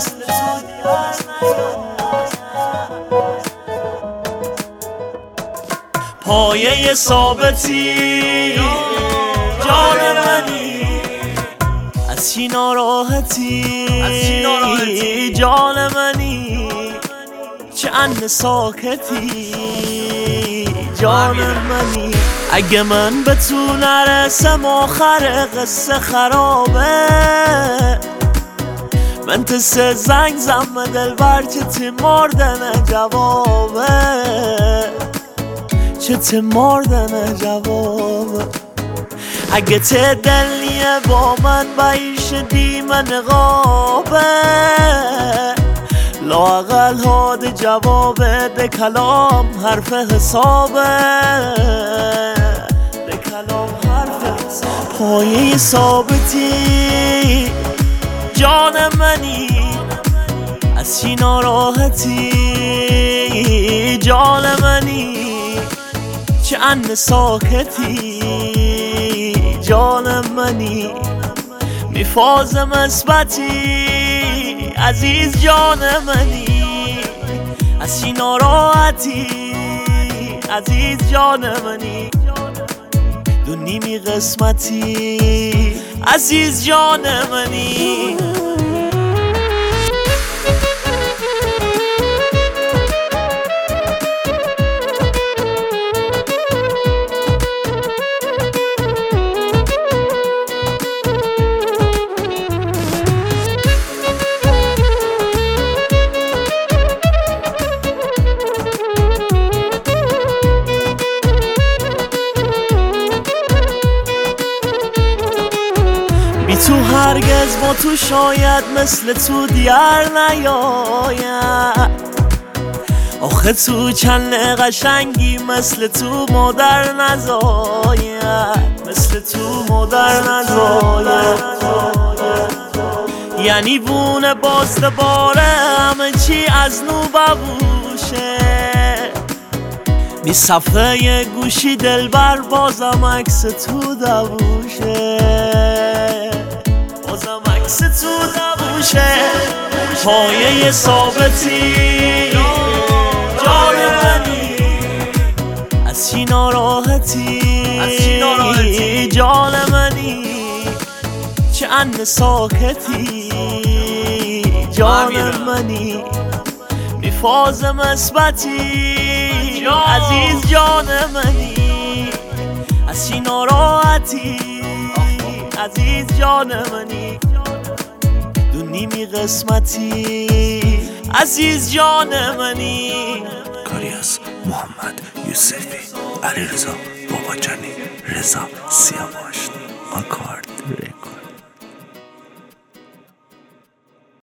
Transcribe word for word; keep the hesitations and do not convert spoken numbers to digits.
مثل تو دیار پایه ثابتی جان منی، از چی ناراحتی جان منی، چند ساکتی جان منی. اگه من به تو نرسم آخر قصه خرابه، من تسه زنگ زم دلبر که تی مردن جوابه، چه تی مردن جوابه. اگه ته دل نیه با من بایش دی من نقابه، لااقل هاد جوابه ده کلام حرف حسابه، ده کلام حرف حسابه. پایه ثابتی جان منی، از چی ناراحتی جان منی، چند ساکتی جان منی. میفاز مثبتی عزیز جان منی، از چی ناراحتی عزیز جان منی، دو نیمی قسمتی عزیز جان منی. بی تو هرگز با تو شاید مثل تو دیار نیاید، آخه تو چند قشنگی مثل تو مادر نزاید، مثل تو مادر نزاید. یعنی بونه باست باره همه چی از نو ببوشه، بی صفحه گوشی دلبر بازم عکس تو دووشه، بازم عکس تو دووشه. پایه ثابتی جان منی، از چی ناراحتی جان منی، چند ساکتی جان منی. میفاز مثبتی عزیز جان منی، از چی ناراحتی عزیز جان منی، دو نیمی قسمتی عزیز جان منی. کاری از محمد یوسفی، علیرضا باباجانی، رضا سیاوش، آکارد